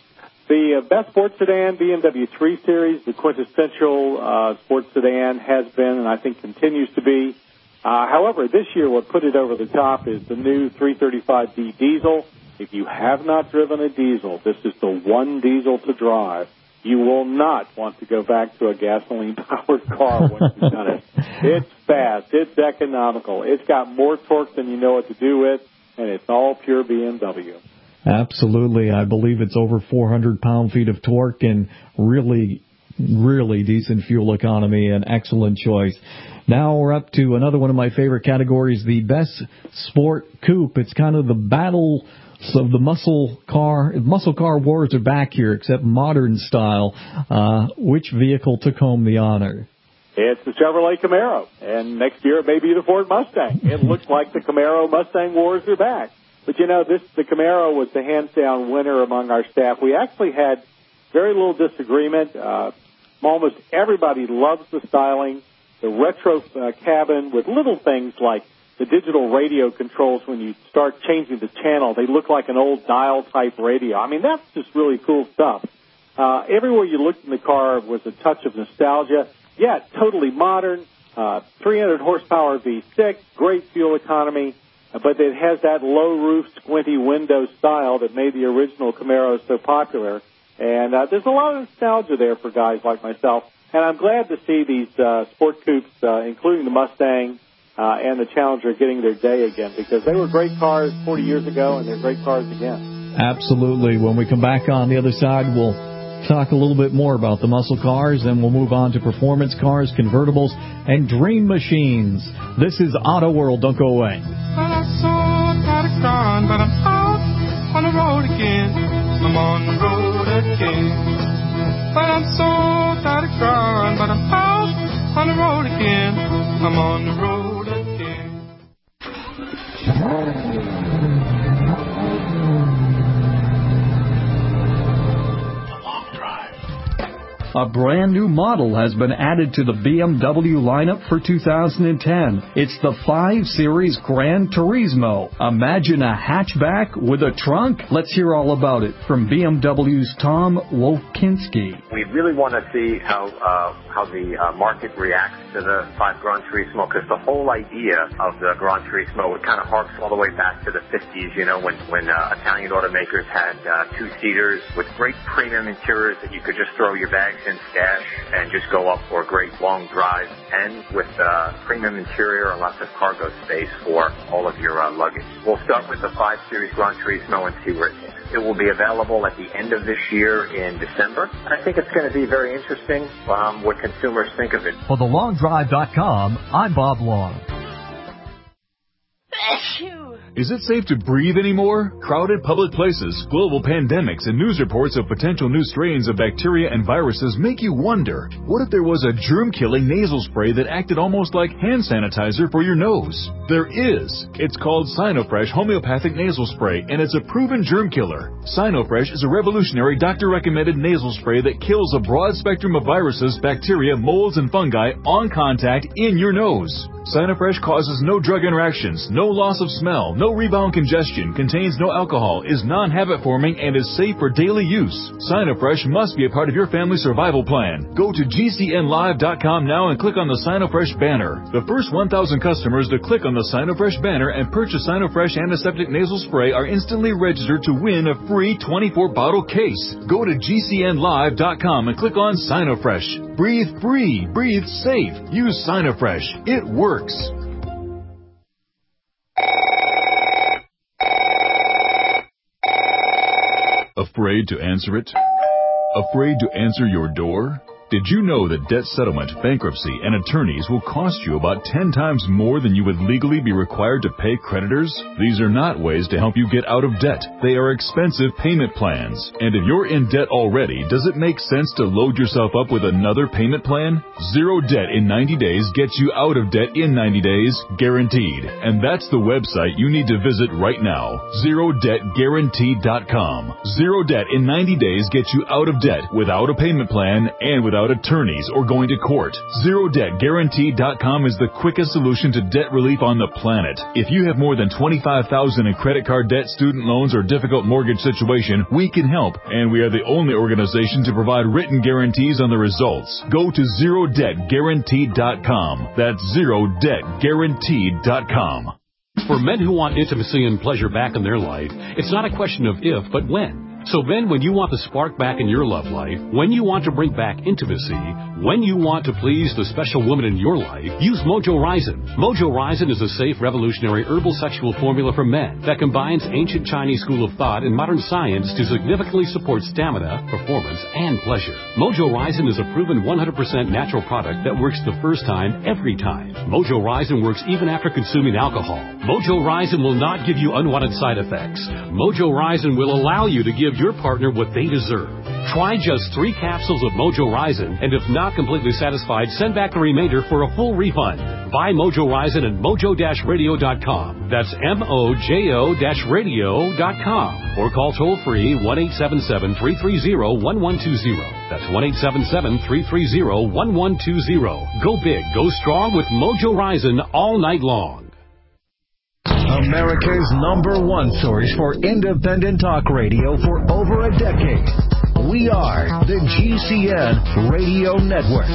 The uh, best sports sedan, B M W three Series, the quintessential uh, sports sedan, has been and I think continues to be. Uh, however, this year what put it over the top is the new three thirty-five D diesel. If you have not driven a diesel, this is the one diesel to drive. You will not want to go back to a gasoline-powered car once you've done it. It's fast. It's economical. It's got more torque than you know what to do with, and it's all pure B M W. Absolutely. I believe it's over four hundred pound-feet of torque and really, really decent fuel economy, an excellent choice. Now we're up to another one of my favorite categories, the best sport coupe. It's kind of the battle of the muscle car. Muscle car wars are back here, except modern style. Uh, which vehicle took home the honor? It's the Chevrolet Camaro, and next year it may be the Ford Mustang. It looks like the Camaro Mustang wars are back. But, you know, this the Camaro was the hands-down winner among our staff. We actually had very little disagreement. Uh, almost everybody loves the styling, the retro uh, cabin with little things like the digital radio controls. When you start changing the channel, they look like an old dial-type radio. I mean, that's just really cool stuff. Uh, everywhere you looked in the car was a touch of nostalgia. Yeah, totally modern, uh, three hundred horsepower V six, great fuel economy. But it has that low-roof, squinty window style that made the original Camaro so popular. And uh, there's a lot of nostalgia there for guys like myself. And I'm glad to see these uh, sport coupes, uh, including the Mustang uh, and the Challenger, getting their day again, because they were great cars forty years ago, and they're great cars again. Absolutely. When we come back on the other side, we'll talk a little bit more about the muscle cars, and we'll move on to performance cars, convertibles, and dream machines. This is Auto World. Don't go away. Well, I'm so tired of crying, but I'm out on the road again. I'm on the road again. But I'm so tired of crying, but I'm out on the road again. I'm on the road again. A brand new model has been added to the B M W lineup for two thousand ten. It's the five Series Gran Turismo. Imagine a hatchback with a trunk. Let's hear all about it from B M W's Tom Wolkinski. We really want to see how uh, how the uh, market reacts to the five Gran Turismo, because the whole idea of the Gran Turismo, it kind of harks all the way back to the fifties, you know, when, when uh, Italian automakers had uh, two-seaters with great premium interiors that you could just throw your bags in, stash, and just go up for a great long drive, and with uh, premium interior and lots of cargo space for all of your uh, luggage. We'll start with the five Series Gran Turismo and see where it takes. It will be available at the end of this year in December. I think it's going to be very interesting um, what consumers think of it. For the long drive dot com, I'm Bob Long. Is it safe to breathe anymore? Crowded public places, global pandemics, and news reports of potential new strains of bacteria and viruses make you wonder, what if there was a germ-killing nasal spray that acted almost like hand sanitizer for your nose? There is. It's called Sinofresh Homeopathic Nasal Spray, and it's a proven germ killer. Sinofresh is a revolutionary doctor-recommended nasal spray that kills a broad spectrum of viruses, bacteria, molds, and fungi on contact in your nose. Sinofresh causes no drug interactions, no loss of smell, no rebound congestion, contains no alcohol, is non-habit forming, and is safe for daily use. Sinofresh must be a part of your family survival plan. Go to G C N live dot com now and click on the Sinofresh banner. The first one thousand customers to click on the Sinofresh banner and purchase Sinofresh Antiseptic Nasal Spray are instantly registered to win a free twenty-four bottle case. Go to G C N live dot com and click on Sinofresh. Breathe free. Breathe safe. Use Sinofresh. It works. Afraid to answer it? Afraid to answer your door? Did you know that debt settlement, bankruptcy, and attorneys will cost you about ten times more than you would legally be required to pay creditors? These are not ways to help you get out of debt. They are expensive payment plans. And if you're in debt already, does it make sense to load yourself up with another payment plan? Zero Debt in ninety days gets you out of debt in ninety days, guaranteed. And that's the website you need to visit right now, zero debt guaranteed dot com. Zero Debt in ninety days gets you out of debt without a payment plan and without without attorneys or going to court. Zero Debt Guaranteed dot com is the quickest solution to debt relief on the planet. If you have more than twenty-five thousand dollars in credit card debt, student loans, or difficult mortgage situation, we can help, and we are the only organization to provide written guarantees on the results. Go to Zero Debt Guaranteed dot com. That's Zero Debt Guaranteed dot com. For men who want intimacy and pleasure back in their life, it's not a question of if, but when. So men, when you want the spark back in your love life, when you want to bring back intimacy, when you want to please the special woman in your life, use Mojo Ryzen. Mojo Ryzen is a safe, revolutionary herbal sexual formula for men that combines ancient Chinese school of thought and modern science to significantly support stamina, performance, and pleasure. Mojo Ryzen is a proven one hundred percent natural product that works the first time, every time. Mojo Ryzen works even after consuming alcohol. Mojo Ryzen will not give you unwanted side effects. Mojo Ryzen will allow you to give your partner what they deserve. Try just three capsules of Mojo Ryzen, and if not completely satisfied, send back the remainder for a full refund. Buy Mojo Ryzen at mojo radio dot com. That's M O J O radio dot com. Or call toll-free one eight seven seven, three three zero, one one two zero. That's one eight seven seven, three three zero, one one two zero. Go big, go strong with Mojo Ryzen all night long. America's number one source for independent talk radio for over a decade. We are the G C N Radio Network.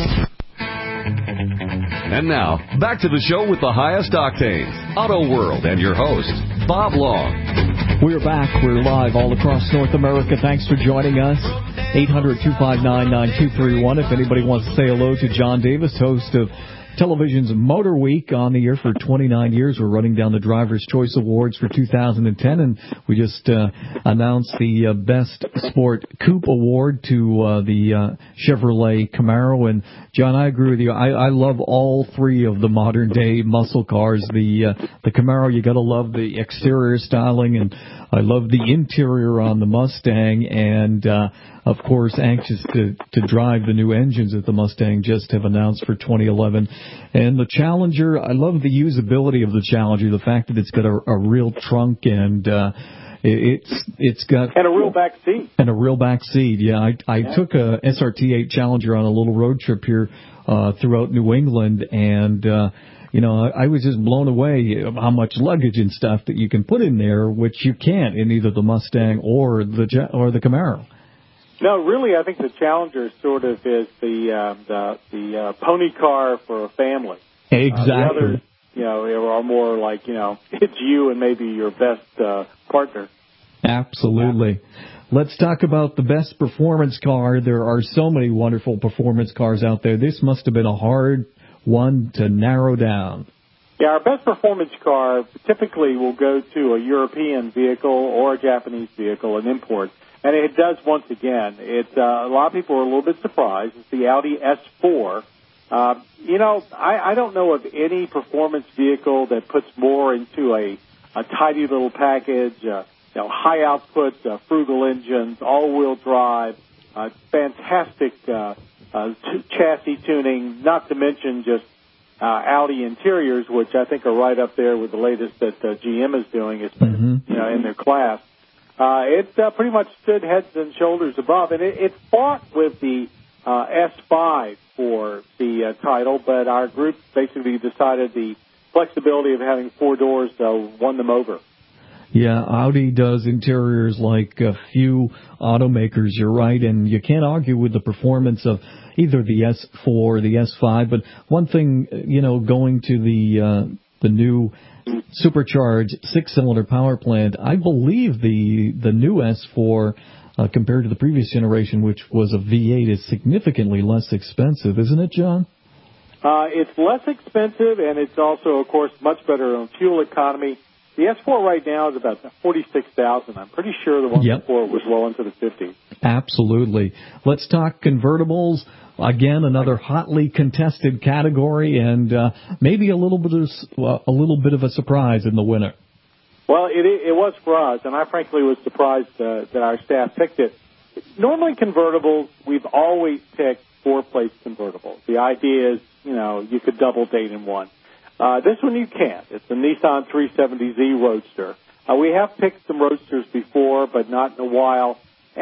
And now, back to the show with the highest octanes, Auto World, and your host, Bob Long. We're back. We're live all across North America. Thanks for joining us. eight hundred, two five nine, nine two three one. If anybody wants to say hello to John Davis, host of television's Motor Week, on the air for twenty-nine years. We're running down the Driver's Choice Awards for two thousand ten, and we just uh, announced the uh, Best Sport Coupe Award to uh, the uh, Chevrolet Camaro. And, John, I agree with you. I, I love all three of the modern-day muscle cars. The uh, the Camaro, you got to love the exterior styling, and I love the interior on the Mustang, and uh, of course, anxious to, to drive the new engines that the Mustang just have announced for twenty eleven. And the Challenger, I love the usability of the Challenger, the fact that it's got a, a real trunk and uh, it, it's it's got and a real back seat. And a real back seat. Yeah, I I yeah. took a S R T eight Challenger on a little road trip here uh, throughout New England, and uh, you know, I, I was just blown away how much luggage and stuff that you can put in there, which you can't in either the Mustang or the or the Camaro. No, really, I think the Challenger sort of is the uh, the, the uh, pony car for a family. Exactly. Uh, the others, you know, are more like, you know, it's you and maybe your best uh, partner. Absolutely. Let's talk about the best performance car. There are so many wonderful performance cars out there. This must have been a hard one to narrow down. Yeah, our best performance car typically will go to a European vehicle or a Japanese vehicle, an import. And it does once again. It, uh, a lot of people are a little bit surprised. It's the Audi S four. Uh, you know, I, I don't know of any performance vehicle that puts more into a, a tidy little package, uh, you know, high output, uh, frugal engines, all-wheel drive, uh, fantastic uh, uh, t- chassis tuning, not to mention just uh, Audi interiors, which I think are right up there with the latest that uh, G M is doing, it's, mm-hmm. you know, in their class. Uh, it uh, pretty much stood heads and shoulders above, and it, it fought with the uh, S five for the uh, title, but our group basically decided the flexibility of having four doors uh, won them over. Yeah, Audi does interiors like a few automakers, you're right, and you can't argue with the performance of either the S four or the S five, but one thing, you know, going to the uh, the new supercharged six-cylinder power plant, I believe the the new S four, uh, compared to the previous generation, which was a V eight, is significantly less expensive, isn't it, John? Uh, it's less expensive, and it's also, of course, much better on fuel economy. The S four right now is about forty-six thousand dollars. I'm pretty sure the one yep. before was well into the fifties. Absolutely. Let's talk convertibles. Again, another hotly contested category, and uh, maybe a little bit of uh, a little bit of a surprise in the winner. Well, it it was for us, and I frankly was surprised uh, that our staff picked it. Normally, convertibles, we've always picked four-place convertibles. The idea is, you know, you could double date in one. Uh, this one you can't. It's the Nissan three seventy Z Roadster. Uh, we have picked some Roadsters before, but not in a while. And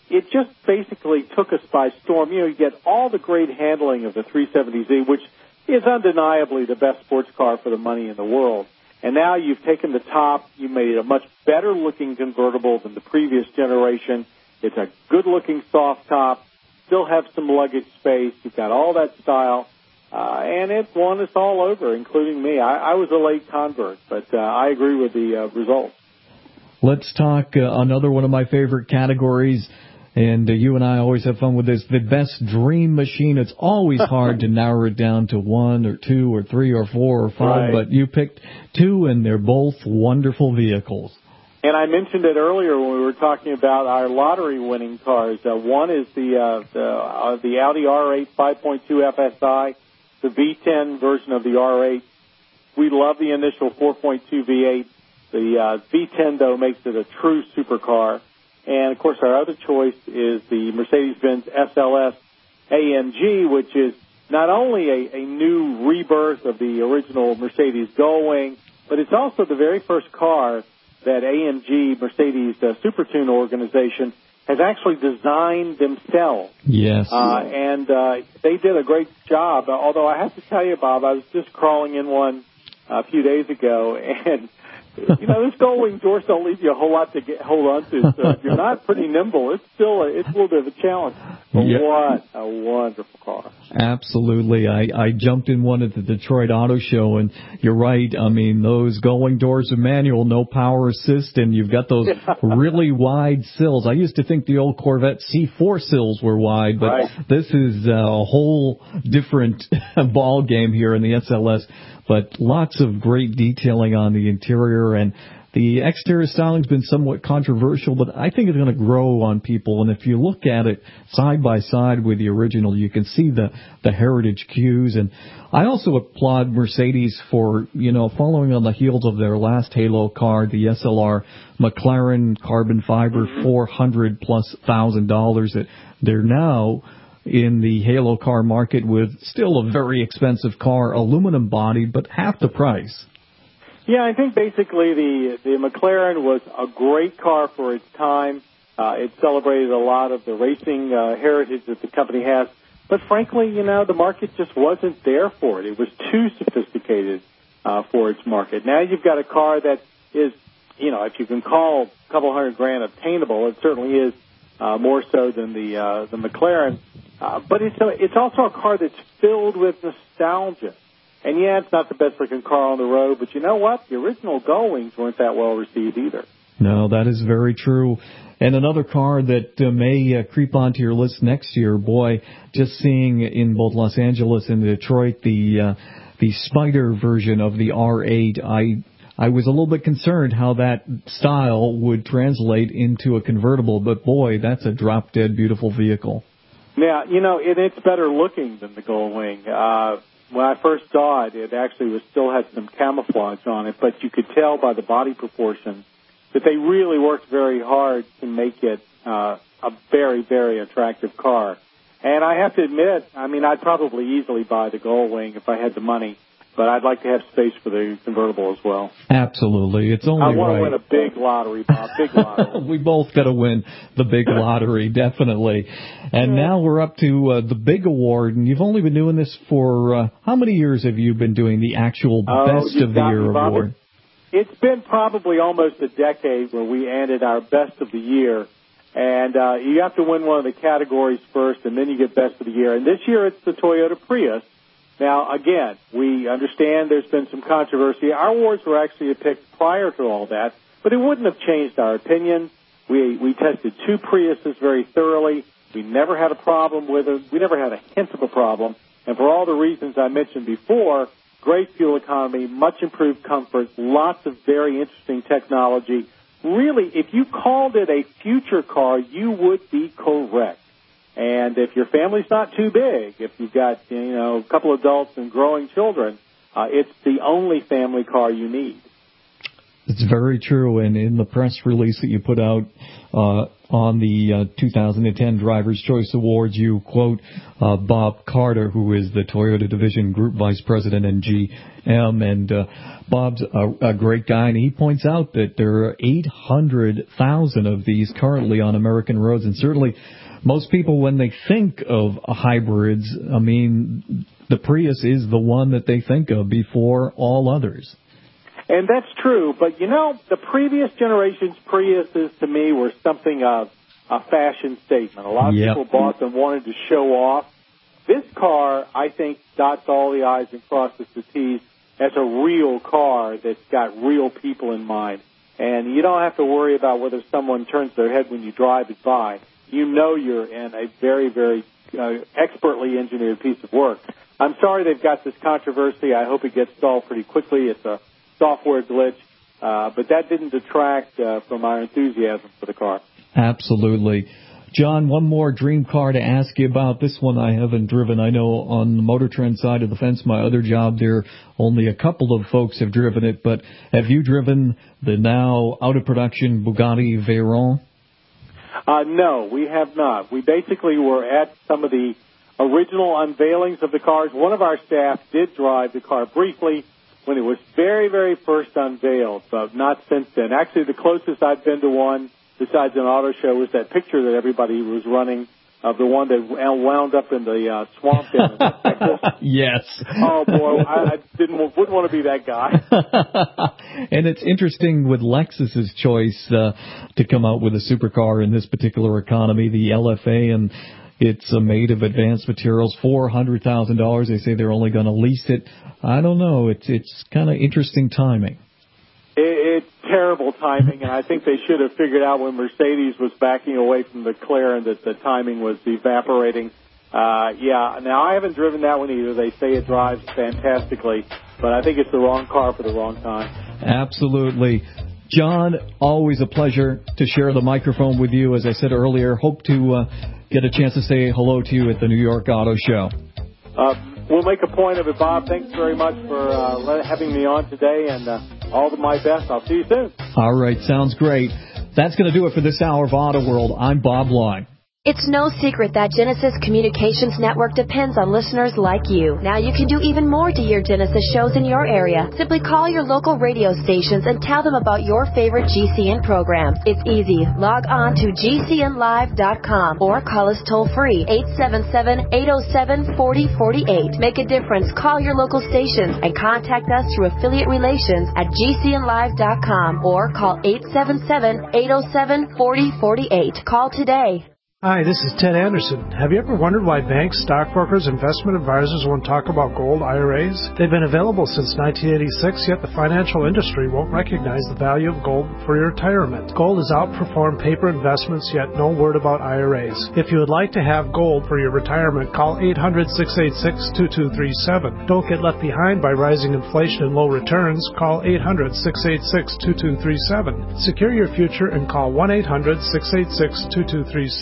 it just basically took us by storm. You know, you get all the great handling of the three seventy Z, which is undeniably the best sports car for the money in the world. And now you've taken the top, you made it a much better-looking convertible than the previous generation. It's a good-looking soft top, still have some luggage space. You've got all that style, uh, and it won us all over, including me. I, I was a late convert, but uh, I agree with the uh, results. Let's talk uh, another one of my favorite categories. And uh, you and I always have fun with this, the best dream machine. It's always hard to narrow it down to one or two or three or four or five, right. But you picked two, and they're both wonderful vehicles. And I mentioned it earlier when we were talking about our lottery-winning cars. Uh, one is the uh, the, uh, the Audi R eight five point two F S I, the V ten version of the R eight. We love the initial four point two V eight. The uh, V ten, though, makes it a true supercar. And, of course, our other choice is the Mercedes-Benz S L S A M G, which is not only a, a new rebirth of the original Mercedes Gullwing, but it's also the very first car that A M G, Mercedes uh, Supertune organization, has actually designed themselves. Yes. Uh, and uh, they did a great job, although I have to tell you, Bob, I was just crawling in one a few days ago, and you know, those gull-wing doors don't leave you a whole lot to get hold on to. So if you're not pretty nimble, it's still a, it's a little bit of a challenge. But yep. What a wonderful car! Absolutely. I, I jumped in one at the Detroit Auto Show, and you're right. I mean, those gull-wing doors are manual, no power assist, and you've got those really wide sills. I used to think the old Corvette C four sills were wide, but right. This is a whole different ball game here in the S L S. But lots of great detailing on the interior, and the exterior styling's been somewhat controversial, but I think it's going to grow on people. And if you look at it side by side with the original, you can see the, the heritage cues. And I also applaud Mercedes for, you know, following on the heels of their last Halo car, the S L R McLaren carbon fiber, four hundred plus thousand dollars. That they're now in the Halo car market with still a very expensive car, aluminum body, but half the price. Yeah, I think basically the the McLaren was a great car for its time. Uh, it celebrated a lot of the racing uh, heritage that the company has. But frankly, you know, the market just wasn't there for it. It was too sophisticated uh, for its market. Now you've got a car that is, you know, if you can call a couple hundred grand obtainable, it certainly is uh, more so than the uh, the McLaren. Uh, but it's a, it's also a car that's filled with nostalgia. And, yeah, it's not the best-looking car on the road, but you know what? The original Gullwings weren't that well received either. No, that is very true. And another car that uh, may uh, creep onto your list next year, boy, just seeing in both Los Angeles and Detroit the uh, the Spider version of the R eight, I I was a little bit concerned how that style would translate into a convertible, but, boy, that's a drop-dead beautiful vehicle. Now, you know, it, it's better looking than the Gullwing. Uh, when I first saw it, it actually was still had some camouflage on it, but you could tell by the body proportions that they really worked very hard to make it uh, a very, very attractive car. And I have to admit, I mean, I'd probably easily buy the Gullwing if I had the money, but I'd like to have space for the convertible as well. Absolutely. It's only right. I want right. to win a big lottery, Bob. Big lottery. We both got to win the big lottery, definitely. And yeah. Now we're up to uh, the big award, and you've only been doing this for, uh, how many years have you been doing the actual oh, Best of the Year me, award? It's been probably almost a decade where we ended our Best of the Year. And uh, you have to win one of the categories first, and then you get Best of the Year. And this year it's the Toyota Prius. Now, again, we understand there's been some controversy. Our awards were actually picked prior to all that, but it wouldn't have changed our opinion. We we tested two Priuses very thoroughly. We never had a problem with them. We never had a hint of a problem. And for all the reasons I mentioned before, great fuel economy, much improved comfort, lots of very interesting technology. Really, if you called it a future car, you would be correct. And if your family's not too big, if you've got, you know, a couple adults and growing children, uh, it's the only family car you need. It's very true, and in the press release that you put out uh, on the uh, two thousand ten Driver's Choice Awards, you quote uh, Bob Carter, who is the Toyota Division Group Vice President in G M, and uh, Bob's a, a great guy, and he points out that there are eight hundred thousand of these currently on American roads, and certainly most people, when they think of hybrids, I mean, the Prius is the one that they think of before all others. And that's true, but you know, the previous generation's Priuses to me were something of a fashion statement. A lot of yep. people bought them, wanted to show off. This car, I think, dots all the I's and crosses the T's as a real car that's got real people in mind. And you don't have to worry about whether someone turns their head when you drive it by. You know you're in a very, very uh, expertly engineered piece of work. I'm sorry they've got this controversy. I hope it gets solved pretty quickly. It's a software glitch, uh, but that didn't detract uh, from our enthusiasm for the car. Absolutely. John, one more dream car to ask you about. This one I haven't driven. I know on the Motor Trend side of the fence, my other job there, only a couple of folks have driven it, but have you driven the now out-of-production Bugatti Veyron? Uh, no, we have not. We basically were at some of the original unveilings of the cars. One of our staff did drive the car briefly when it was very, very first unveiled, but not since then. Actually, the closest I've been to one, besides an auto show, was that picture that everybody was running of the one that wound up in the uh, swamp down in Texas. Yes. Oh, boy, I, I didn't wouldn't want to be that guy. And it's interesting with Lexus's choice uh, to come out with a supercar in this particular economy, the L F A, and it's uh, made of advanced materials, four hundred thousand dollars. They say they're only going to lease it. I don't know. It's it's kind of interesting timing. It, it's terrible timing, and I think they should have figured out when Mercedes was backing away from the McLaren that the timing was evaporating. Uh, yeah, now I haven't driven that one either. They say it drives fantastically, but I think it's the wrong car for the wrong time. Absolutely. John, always a pleasure to share the microphone with you. As I said earlier, hope to uh, get a chance to say hello to you at the New York Auto Show. Uh, we'll make a point of it, Bob. Thanks very much for uh, having me on today, and uh, all of my best. I'll see you soon. All right, sounds great. That's going to do it for this hour of Auto World. I'm Bob Long. It's no secret that Genesis Communications Network depends on listeners like you. Now you can do even more to hear Genesis shows in your area. Simply call your local radio stations and tell them about your favorite G C N programs. It's easy. Log on to G C N live dot com or call us toll-free, eight seven seven, eight oh seven, four oh four eight. Make a difference. Call your local stations and contact us through affiliate relations at G C N live dot com or call eight seven seven, eight oh seven, four oh four eight. Call today. Hi, this is Ted Anderson. Have you ever wondered why banks, stockbrokers, investment advisors won't talk about gold I R As? They've been available since nineteen eighty-six, yet the financial industry won't recognize the value of gold for your retirement. Gold has outperformed paper investments, yet no word about I R As. If you would like to have gold for your retirement, call eight hundred, six eight six, two two three seven. Don't get left behind by rising inflation and low returns. Call eight hundred, six eight six, two two three seven. Secure your future and call one eight hundred, six eight six, two two three seven.